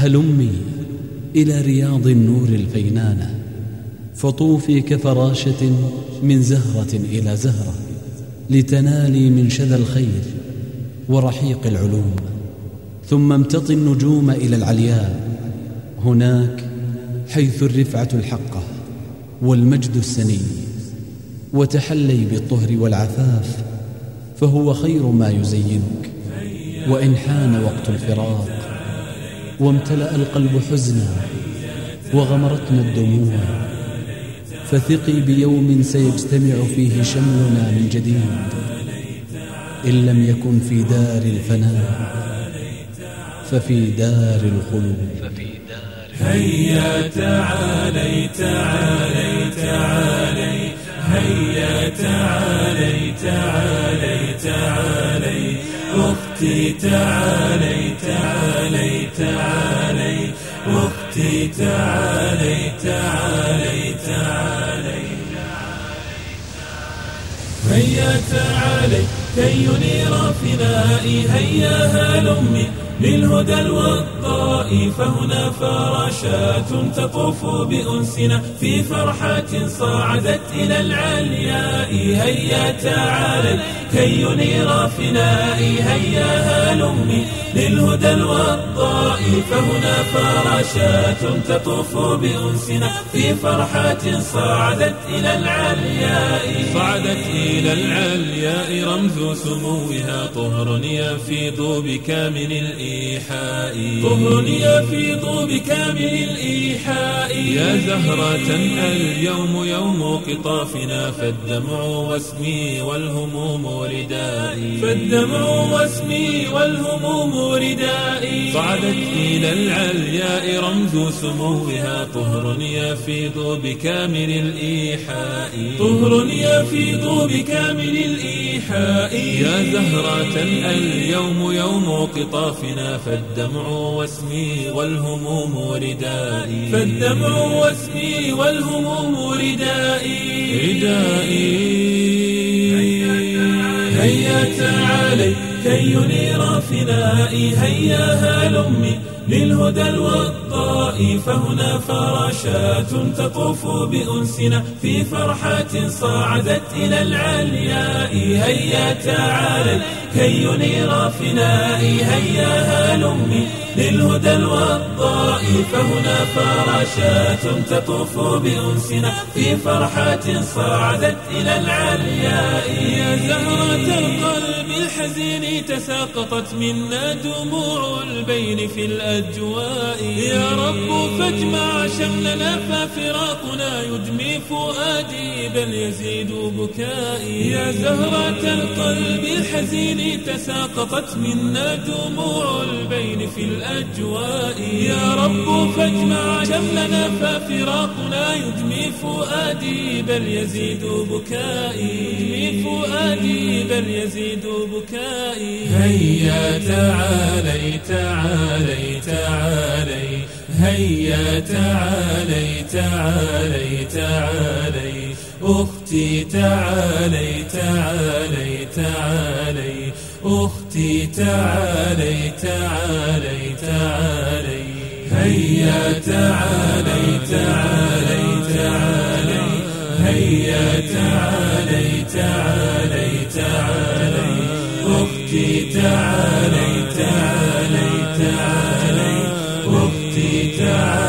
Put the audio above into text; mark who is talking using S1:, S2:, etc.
S1: هلمي إلى رياض النور الفينانة، فطوفي كفراشة من زهرة إلى زهرة، لتنالي من شذا الخير ورحيق العلوم. ثم امتطي النجوم إلى العلياء، هناك حيث الرفعة الحقة والمجد السني، وتحلي بالطهر والعفاف، فهو خير ما يزينك. وإن حان وقت الفراق وامتلأ القلب حزنا وغمرتنا الدموع، فثقي بيوم سيجتمع فيه شملنا من جديد، إن لم يكن في دار الفناء ففي دار الخلود.
S2: هيا تعالي تعالي تعالي، هيا تعالي تعالي تعالي، أختي تعالي تعالي تعالي، أختي تعالي تعالي تعالي. هيا تعالي كي ينير فنائي، هيا هلمي للهدى الوضاء، فهنا فراشات تطوف بأنسنا في فرحة صعدت إلى العلياء. هيا تعالي كي ينير فنائي، هيا هلمي للهدى الوضاء، فهنا فراشات تطوف بأنسنا في فرحة صعدت إلى العلياء. صعدت إلى العلياء رمز سموها، طهر يفيض بكامل الإيحاء، طهر يفيض بكامل الإيحاء. يا زهرة اليوم يوم قطافنا، فالدمع واسمي والهموم ردائي، فالدمع واسمي والهموم ردائي. صعدت إلى العلياء رمز سموها، طهر يفيض بكامل الإيحاء، طهر يفيض بكامل الإيحاء. يا زهرة اليوم يوم قطافنا، فالدمع واسمي والهموم ردائي، فالدمع واسمي والهموم ردائي ردائي. هيا تعالي كي ينير فنائي، هيا هلمي للهدى الوضاء، فهنا فراشات تطوف بأنسنا في فرحة صعدت إلى العلياء. هيا تعالي كي ينير فنائي، هيا هلمي للهدى الوضاء، فهنا فراشات تطوف بأنسنا في فرحة صعدت إلى العلياء. يا زهرة القلب الحزين تساقطت منا دموع البين في الأجواء، يا رب فاجمع شملنا ففراقنا يدمي فؤادي بل يزيد بكائي. يا زهرة القلب الحزين تساقطت منا دموع البين في الأجواء، يا رب فاجمع شملنا ففراقنا يدمي فؤادي بل يزيد بكائي، يدمي فؤادي بل يزيد بكائي. هيا تعالي تعالي تعالي، هيا تعالي تعالي تعالي، أختي تعالي تعالي تعالي، أختي تعالي تعالي تعالي. هيا تعالي تعالي تعالي، هيا تعالي تعالي تعالي، أختي تعالي تعالي تعالي، أختي تعالي.